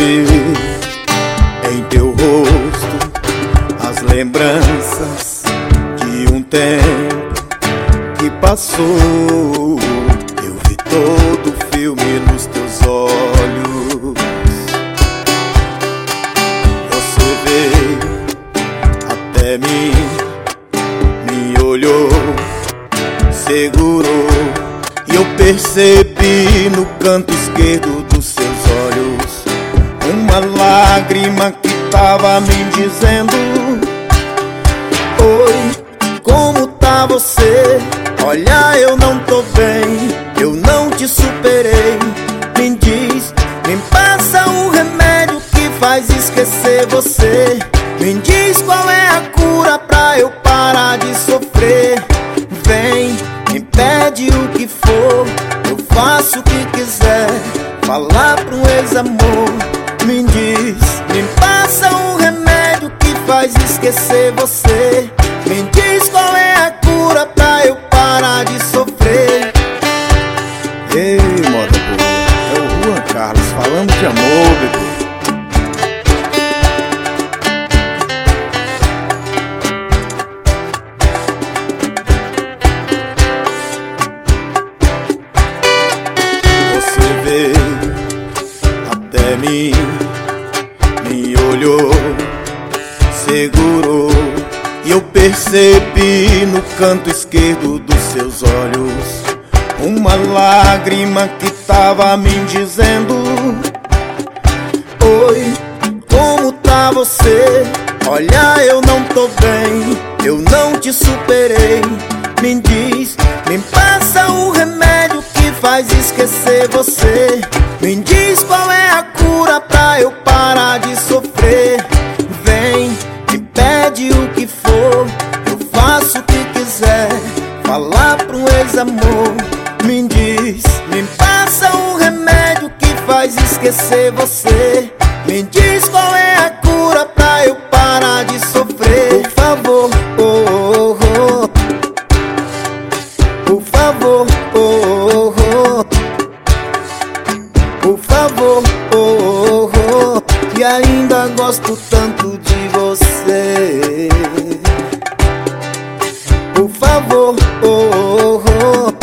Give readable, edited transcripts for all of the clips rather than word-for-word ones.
vi em teu rosto as lembranças de um tempo que passou. Eu vi todo o filme nos teus olhos. Você veio até mim, me olhou, segurou, e eu percebi no canto esquerdo dos seus olhos uma lágrima que tava me dizendo: oi, como tá você? Olha, eu não tô bem, eu não te superei. Me diz, me passa um remédio que faz esquecer você. Me diz qual é a cura pra eu parar de sofrer. Vem, me pede o que for, eu faço o que quiser. Falar pro ex-amor. Me diz, me passa um remédio que faz esquecer você. Me diz qual é a cura pra eu parar de sofrer. Ei, moda boa, é o Juan Carlos falando de amor, bebê. Você veio até mim, me olhou, segurou, e eu percebi no canto esquerdo dos seus olhos uma lágrima que tava me dizendo: oi, como tá você? Olha, eu não tô bem, eu não te superei. Me diz, me passa um remédio que faz esquecer você. Me diz qual é a cura pra eu parar de sofrer. Vem, me pede o que for, eu faço o que quiser. Falar pro ex-amor. Me diz, me passa um remédio que faz esquecer você. Me diz qual é a cura pra eu parar de sofrer. Por favor, oh, oh, oh. Por favor, oh, oh, oh. Por favor, oh, oh, oh. E ainda gosto tanto de você. Por favor, oh, oh, oh.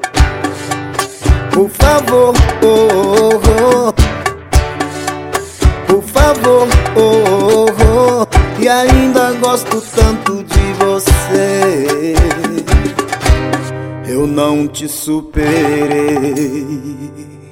Por favor, oh, oh, oh. Por favor, oh, oh, oh. E ainda gosto tanto de você. Eu não te superei.